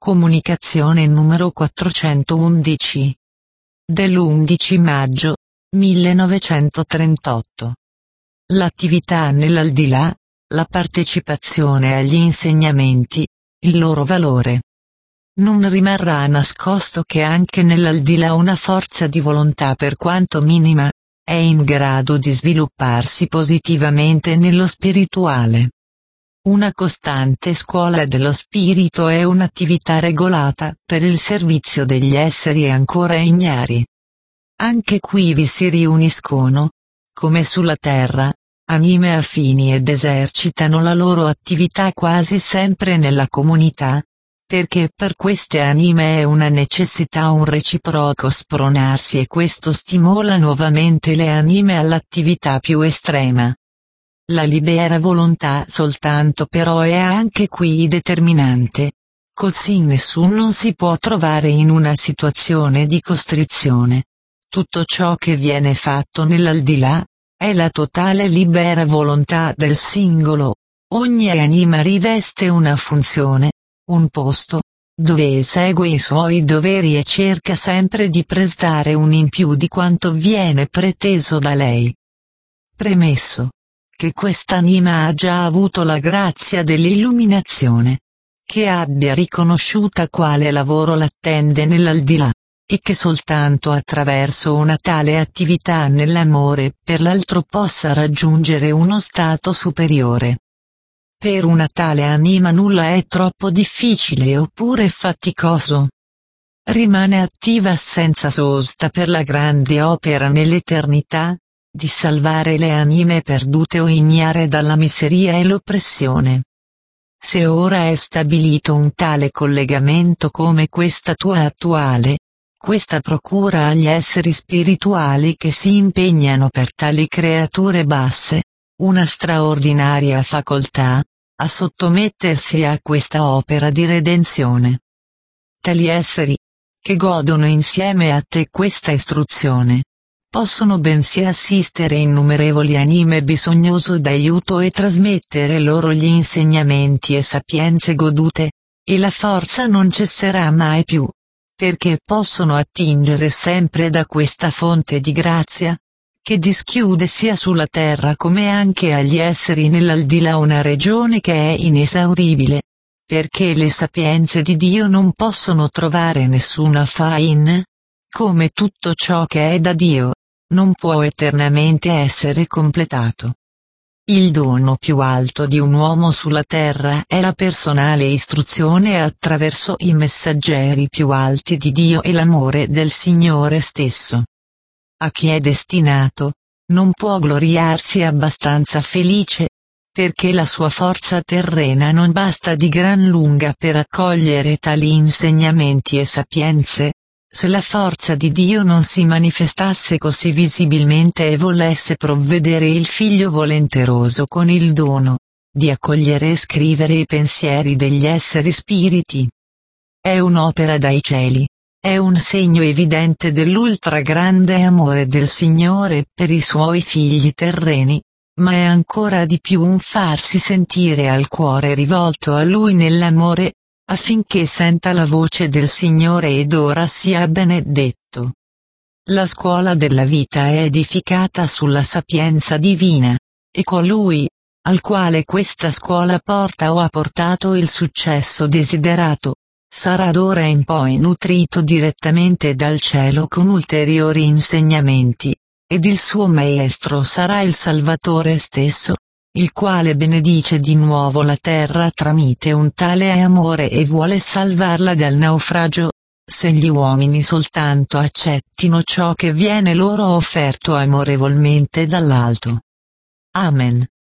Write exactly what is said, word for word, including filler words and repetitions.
Comunicazione numero quattrocentoundici. Dell'undici maggio millenovecentotrentotto. L'attività nell'aldilà, la partecipazione agli insegnamenti, il loro valore. Non rimarrà nascosto che anche nell'aldilà una forza di volontà, per quanto minima, è in grado di svilupparsi positivamente nello spirituale. Una costante scuola dello spirito è un'attività regolata per il servizio degli esseri ancora ignari. Anche qui vi si riuniscono, come sulla terra, anime affini ed esercitano la loro attività quasi sempre nella comunità, perché per queste anime è una necessità un reciproco spronarsi, e questo stimola nuovamente le anime all'attività più estrema. La libera volontà soltanto però è anche qui determinante, così nessuno si può trovare in una situazione di costrizione. Tutto ciò che viene fatto nell'aldilà è la totale libera volontà del singolo. Ogni anima riveste una funzione, un posto, dove esegue i suoi doveri e cerca sempre di prestare un in più di quanto viene preteso da lei. Premesso che quest'anima ha già avuto la grazia dell'illuminazione, che abbia riconosciuta quale lavoro l'attende nell'aldilà, e che soltanto attraverso una tale attività nell'amore per l'altro possa raggiungere uno stato superiore. Per una tale anima nulla è troppo difficile oppure faticoso. Rimane attiva senza sosta per la grande opera nell'eternità, di salvare le anime perdute o ignare dalla miseria e l'oppressione. Se ora è stabilito un tale collegamento come questa tua attuale, questa procura agli esseri spirituali che si impegnano per tali creature basse, una straordinaria facoltà, a sottomettersi a questa opera di redenzione. Tali esseri, che godono insieme a te questa istruzione, possono bensì assistere innumerevoli anime bisognose d'aiuto e trasmettere loro gli insegnamenti e sapienze godute, e la forza non cesserà mai più, perché possono attingere sempre da questa fonte di grazia, che dischiude sia sulla terra come anche agli esseri nell'aldilà una regione che è inesauribile, perché le sapienze di Dio non possono trovare nessuna fin, come tutto ciò che è da Dio non può eternamente essere completato. Il dono più alto di un uomo sulla terra è la personale istruzione attraverso i messaggeri più alti di Dio e l'amore del Signore stesso. A chi è destinato, non può gloriarsi abbastanza felice, perché la sua forza terrena non basta di gran lunga per accogliere tali insegnamenti e sapienze. Se la forza di Dio non si manifestasse così visibilmente e volesse provvedere il Figlio volenteroso con il dono di accogliere e scrivere i pensieri degli esseri spiriti, è un'opera dai cieli, è un segno evidente dell'ultra grande amore del Signore per i suoi figli terreni, ma è ancora di più un farsi sentire al cuore rivolto a Lui nell'amore, affinché senta la voce del Signore ed ora sia benedetto. La scuola della vita è edificata sulla sapienza divina, e colui, al quale questa scuola porta o ha portato il successo desiderato, sarà d'ora in poi nutrito direttamente dal cielo con ulteriori insegnamenti, ed il suo maestro sarà il Salvatore stesso, il quale benedice di nuovo la terra tramite un tale amore e vuole salvarla dal naufragio, se gli uomini soltanto accettino ciò che viene loro offerto amorevolmente dall'alto. Amen.